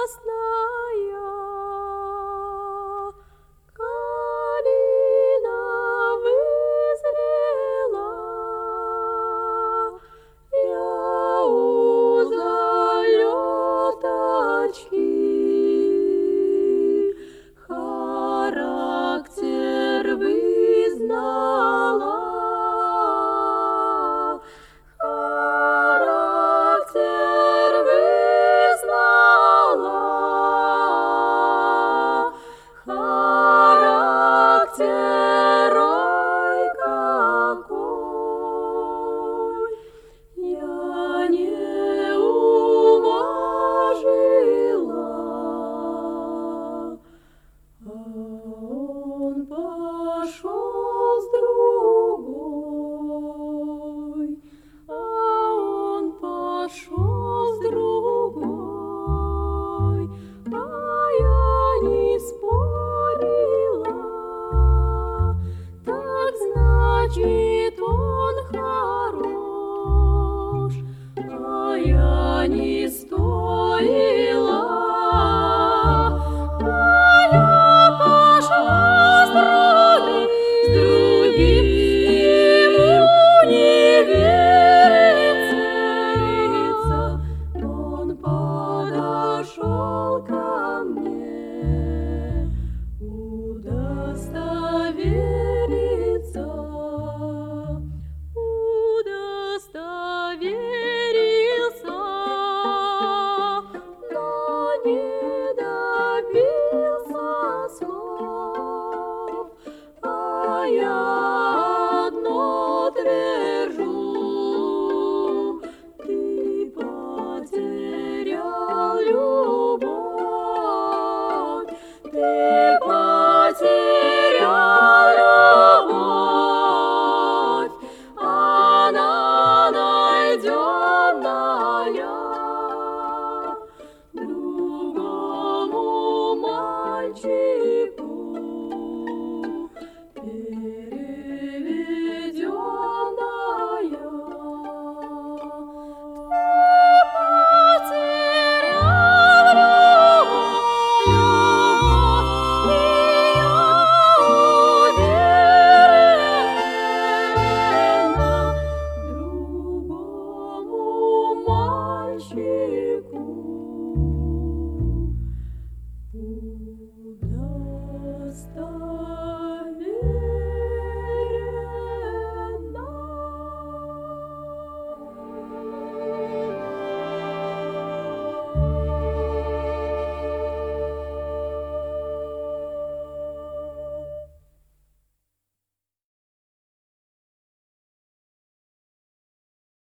калина вызрела, я у залеточки характер вызнала. Характер вызнала, характер ой какой, я не уважила, а он пошел с другой. Пошел с другой, а я не спорила. Так значит, он хорош, а я не